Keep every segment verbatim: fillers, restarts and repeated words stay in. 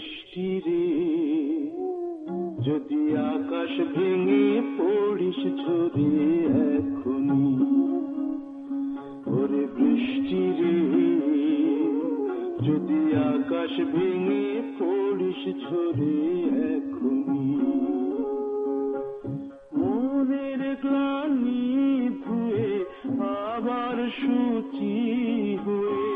বৃষ্টি রে, যদি আকাশ ভেঙে পড়িস ঝরে এখনি, ওরে বৃষ্টি রে, যদি আকাশ ভেঙে পড়িস ঝরে এখনি, মনের গ্লানি ধুয়ে আবার শুচি হয়ে,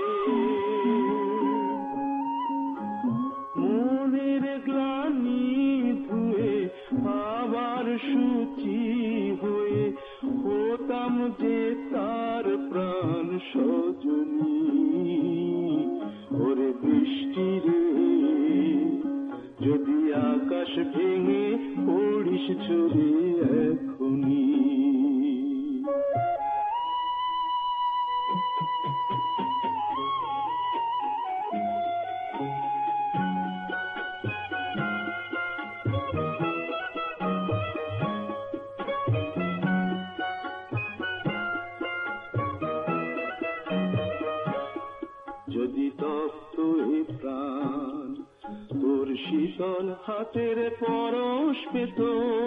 মনের গ্লানি ধুয়ে আবার শুচি হয়ে, হতাম যে তার প্রাণ সজনী, ওরে বৃষ্টি রে, যদি আকাশ ভেঙে পড়িস ঝরে এখনি। যদি তপ্ত এ প্রাণ তোর শীতল হাতের পরশ পেত,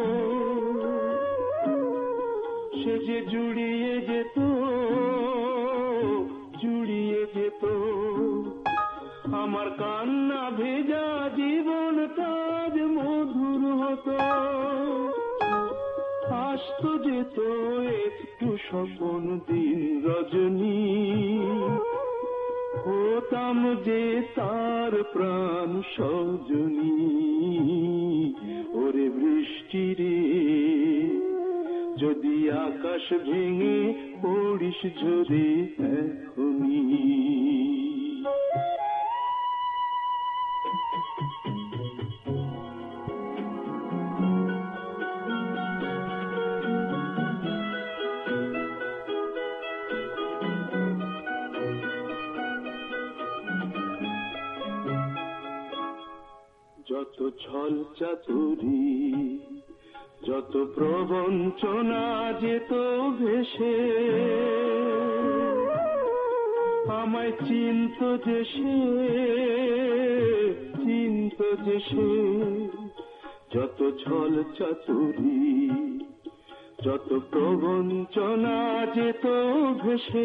সে যে জুড়িয়ে যেত, জুড়িয়ে যেত আমার কান্না ভেজা জীবন, কাজ মধুর হতো, আসতো যেত একটু স্বপন দিন রজনী, হতাম যে তার প্রাণ সজনী, ওরে বৃষ্টি রে, যদি আকাশ ভেঙে পড়িস ঝরে এখনি। যত ছল চাতুরি, যত প্রবঞ্চনা যেত ভেসে, আমায় চিন্ত যে সে, চিন্ত যে সে, যত ছল চাতুরি, যত প্রবঞ্চনা যেত ভেসে,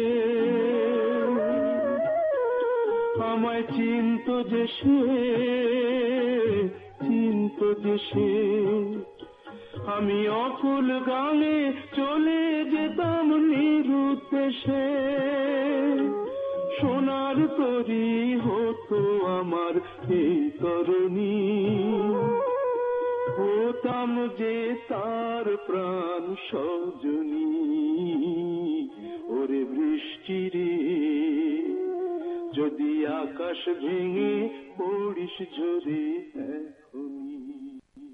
আমায় চিন্ত যে সে, চিন্ত যে সে, আমি অকুল গানে চলে যেতাম নিরুদ্দেশে, সোনার তরী হতো আমার এই তরুণী, হতাম যে তার প্রাণ সজনী, ওরে বৃষ্টি রে, যদি আকাশ ভেঙে পড়িস ঝরে।